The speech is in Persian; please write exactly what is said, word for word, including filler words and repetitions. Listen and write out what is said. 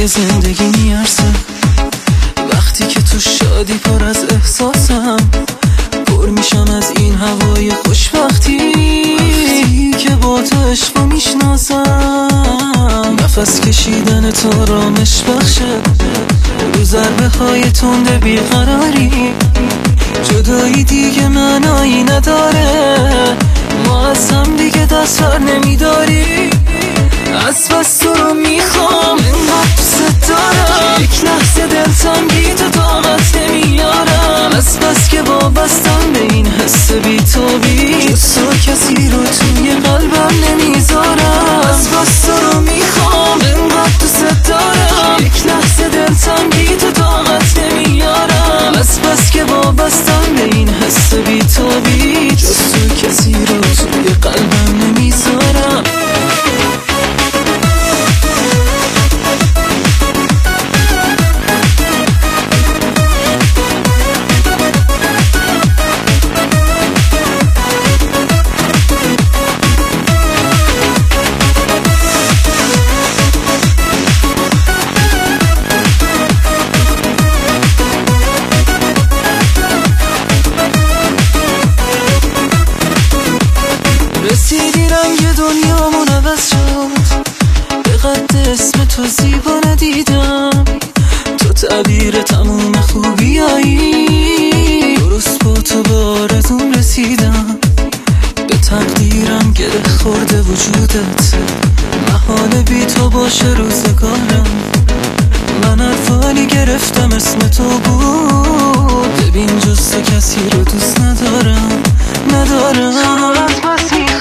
توی زندگی میارزه. وقتی که تو شادی پر از احساسم، پر میشم از این هوای خوشبختی که با تو عشقو میشناسم. نفس کشیدن تو رامش بخشه رو ضربه های تند بیقراری. جدایی دیگه معنایی نداره، ما از هم دیگه دست بر نمیداری. از بس تو رو میخوام، اینقدر دوست دارم، یک لحظه دلتنگی تو طاقت نمیارم. از بس که وابستم به این حس بی تو بی جز تو کسی رو توی قلبم نمیذارم. از بس تو رو میخوام، اینقدر دوست دارم، یک لحظه دلتنگی تو طاقت نمیارم. از بس که وابستم به این حس بی تو بی جز تو کسی رو توی قلبم نمیذارم. رسیدی رنگ دنیامون عوض شد، به قد اسم تو زیبا ندیدم. تو تعبیر تموم خوبیایی، درست با تو به آرزوم رسیدم. به تقدیرم گره خورده وجودت، محاله بی تو باشه روزگارم. من حرفانی گرفتم اسم تو بود، ببین جز تو کسی رو دوست ندارم ندارم.